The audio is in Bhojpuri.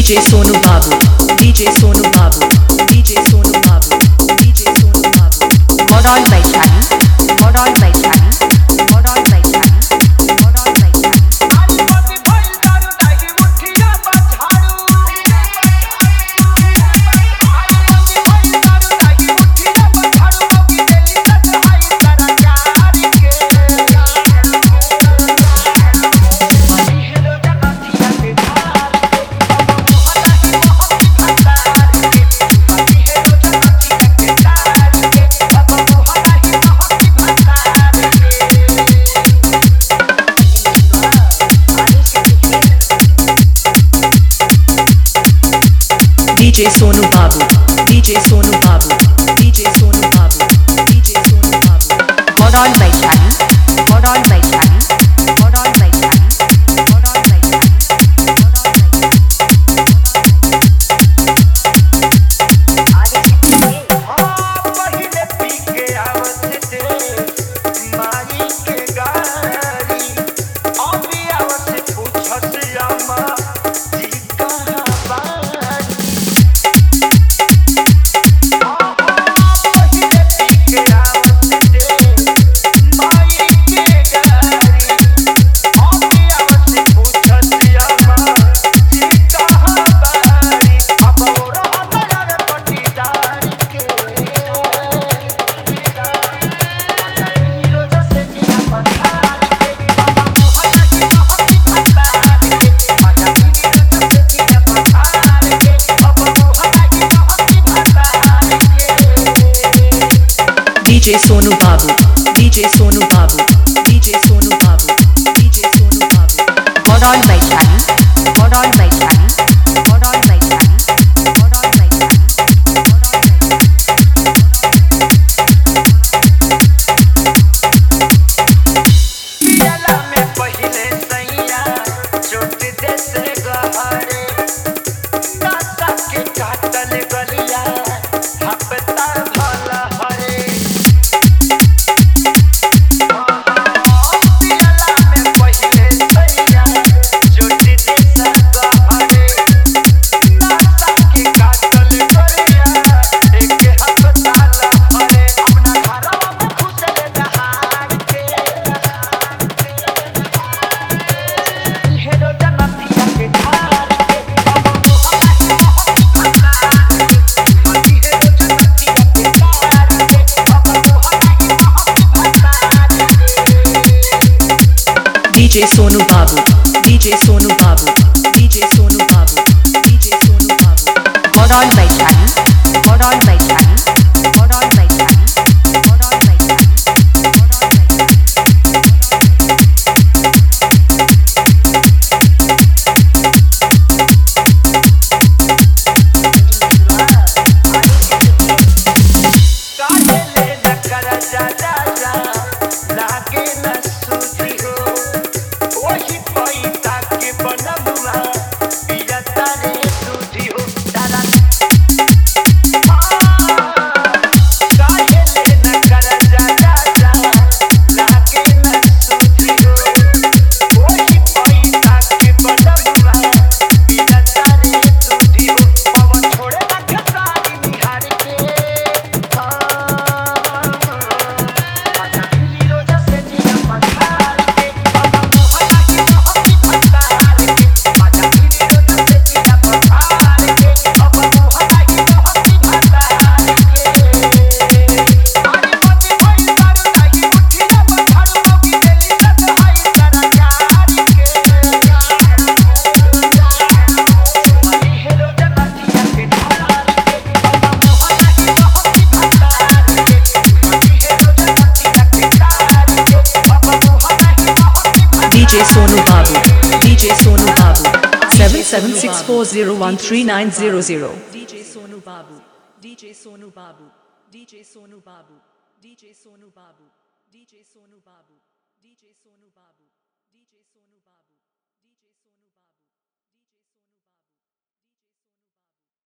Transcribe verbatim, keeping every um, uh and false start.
DJ Sonu Babu, DJ Sonu Babu, DJ Sonu Babu, DJ Sonu Babu. Modern by Shani, modern by Shani, modern by Shani, modern by Shani. DJ Sonu Babu, DJ Sonu Babu, DJ Sonu Babu, DJ Sonu Babu. Modern by Shani, modern by Shani, modern by Shani, modern by Shani, modern by Shani. DJ Sonu Babu, DJ Sonu Babu, DJ Sonu Babu, DJ Sonu Babu. Modern by Shani, modern by Shani, modern by Shani, modern by Shani, modern by Shani. पियाला में पहिले सैया चोट दे से गहरे नाता के काटल गलिया हपता भला हरे पियाला में पहिले सैया चोट दे से गहरे नाता के काटल गलिया एक हपता हरे अपना घरवा में खुशल दहाड़ के हेरो जनतिया के धार के हेरो जनतिया के धार के DJ Sonu Babu, DJ Sonu Babu, DJ Sonu Babu, DJ Sonu Babu. Modern by Shani, modern by Shani, modern by Shani, modern by Shani, modern by Shani. काहे ले न कर जा जा जा लागे न सूझी हो वही पैसा के बनबुआ पिया तारे सूझी हो तारा काहे ले न कर जा जा जा लागे न सूझी हो वही पैसा के बनबुआ पिया तारे सूझी हो पवन छोड़े न खसारी निहार के DJ Sonu Babu, DJ Sonu Babu. seven seven six four zero one three nine zero zero. DJ Sonu Babu, DJ Sonu Babu, DJ Sonu Babu, DJ Sonu Babu, DJ Sonu Babu, DJ Sonu Babu.